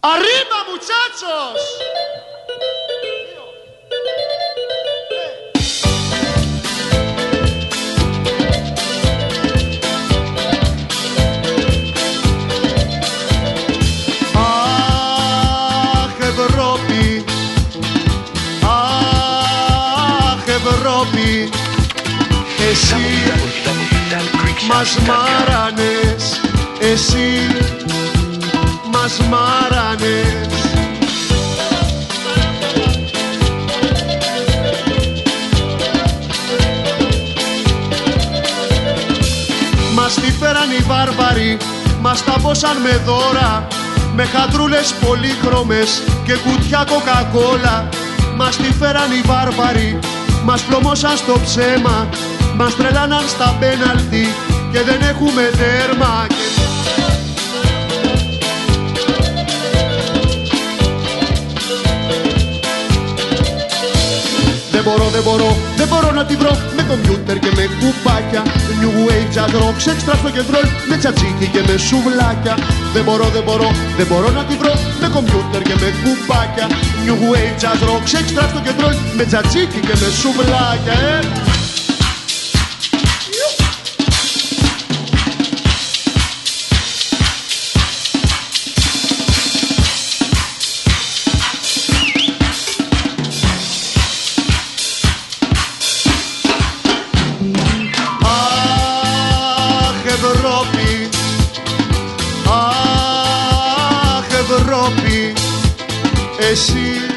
Arriba, muchachos! Αχ, Ευρώπη, αχ, Ευρώπη, εσύ μας μάρανες, εσύ μας μάρανες. Μας τη φέραν οι βάρβαροι, μας τα πόσαν με δώρα, με χατρούλες πολύχρωμες και κουτιά κοκακόλα. Μας τη φέραν οι βάρβαροι, μας πλωμώσαν στο ψέμα, μας τρελάναν στα πέναλτι και δεν έχουμε τέρμα. Δεν μπορώ να τη βρω με κομπιούτερ και με κουπάκια. New Age jazz rock, έξτρα στο κεντρό με τσατσίκι και με σουβλάκια. Δεν μπορώ να τη βρω με κομπιούτερ και με κουπάκια. New Age jazz rock, έξτρα στο κεντρό με τσατσίκι και με σουβλάκια. Ευρώπη, αχ, Ευρώπη, εσύ